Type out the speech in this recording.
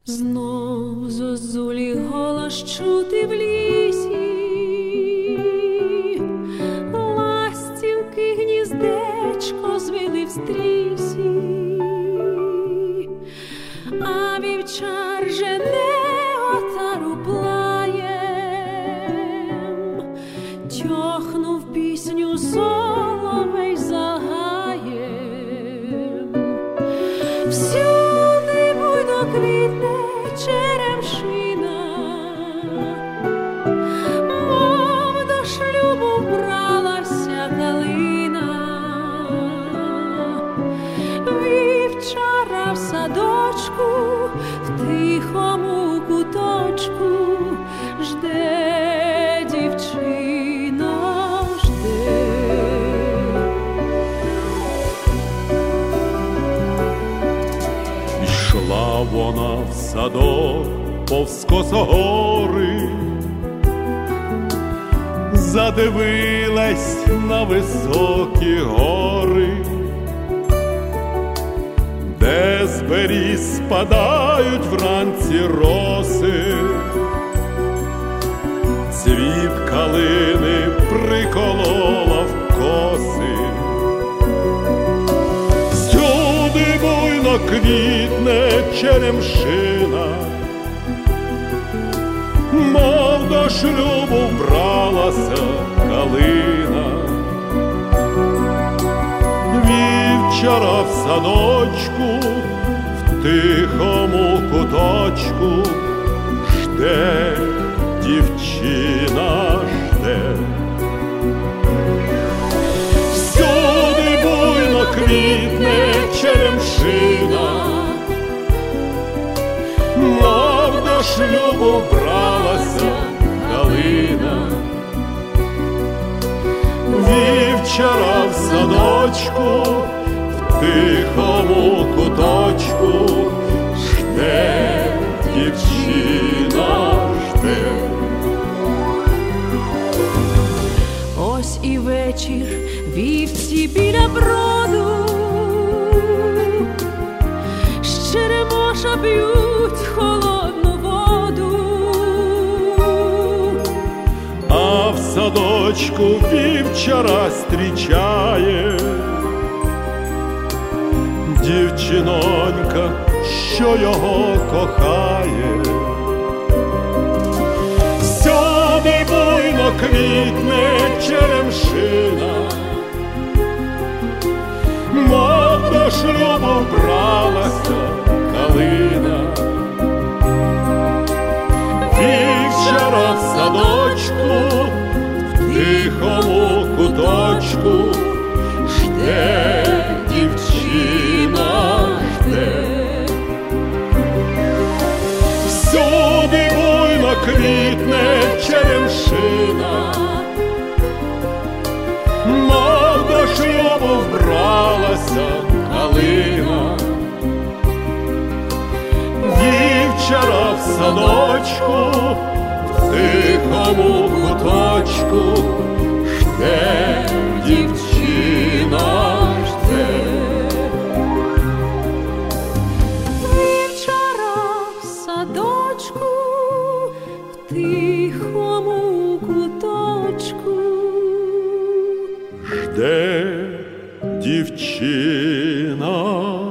Знов зозулі голос чути в лісі, ластівки гніздечко звили в стрісі, а вівчар жене отару плаєм, тьохнув пісню соловей за гаєм. Всюди буйно квітне черемшина, мов до шлюбу вбралася калина. Вівчара в садочку, в тихому куточку жде дівчина, жде. Йшла вона в садок повз косогори, задивилась на високі гори, де з беріз спадають вранці роси, цвіт калини приколола в коси. Всюди буйно квітне черемшина, мов до шлюбу вбралася калина. Вівчара в садочку, в тихому куточку жде дівчина, жде. Всюди буйно квітне черемшина, мов до шлюбу вбралася калина. Вівчара в садочку, в тихому куточку жде дівчина, жде. Ось і вечір, вівці біля броду, з черемоша п'ють холодну воду. А в садочку вівчара зустрічає дівчинонька, що його кохає. Всюди буйно квітне черемшина, мов до шлюбу вбралася калина. Вівчара в садочку, в тихому куточку жде дівчина, жде. Всюди буйно квітне черемшина, мов до шлюбу вбралася калина. Вівчара в садочку, в тихому куточку жде дівчина, жде. Вівчара в садочку, в тихому куточку Жде дівчина,